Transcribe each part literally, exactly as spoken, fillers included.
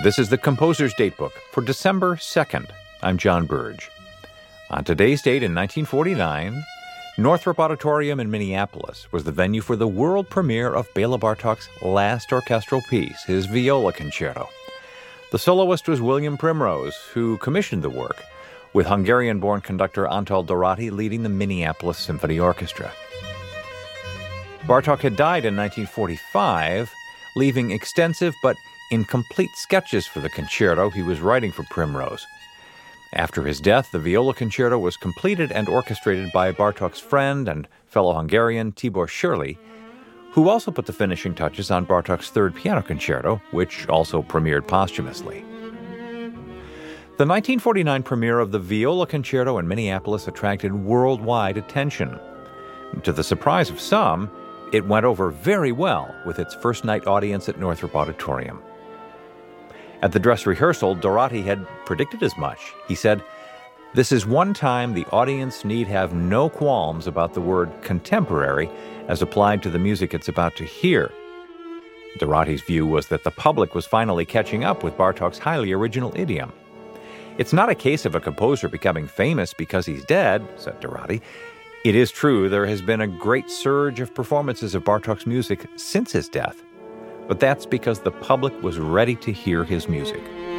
This is the Composer's Datebook for December second. I'm John Burge. On today's date in nineteen forty-nine, Northrop Auditorium in Minneapolis was the venue for the world premiere of Bela Bartok's last orchestral piece, his Viola Concerto. The soloist was William Primrose, who commissioned the work, with Hungarian-born conductor Antal Dorati leading the Minneapolis Symphony Orchestra. Bartok had died in nineteen forty-five, leaving extensive but incomplete sketches for the concerto he was writing for Primrose. After his death, the Viola Concerto was completed and orchestrated by Bartok's friend and fellow Hungarian Tibor Szürly, who also put the finishing touches on Bartok's third piano concerto, which also premiered posthumously. The nineteen forty-nine premiere of the Viola Concerto in Minneapolis attracted worldwide attention. To the surprise of some, it went over very well with its first-night audience at Northrop Auditorium. At the dress rehearsal, Dorati had predicted as much. He said, "This is one time the audience need have no qualms about the word contemporary as applied to the music it's about to hear." Dorati's view was that the public was finally catching up with Bartok's highly original idiom. "It's not a case of a composer becoming famous because he's dead," said Dorati. "It is true there has been a great surge of performances of Bartok's music since his death, but that's because the public was ready to hear his music."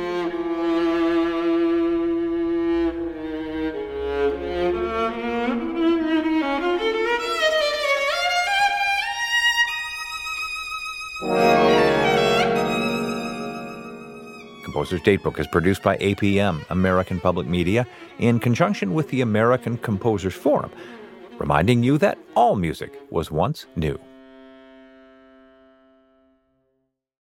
Composer's Datebook is produced by A P M, American Public Media, in conjunction with the American Composers Forum, reminding you that all music was once new.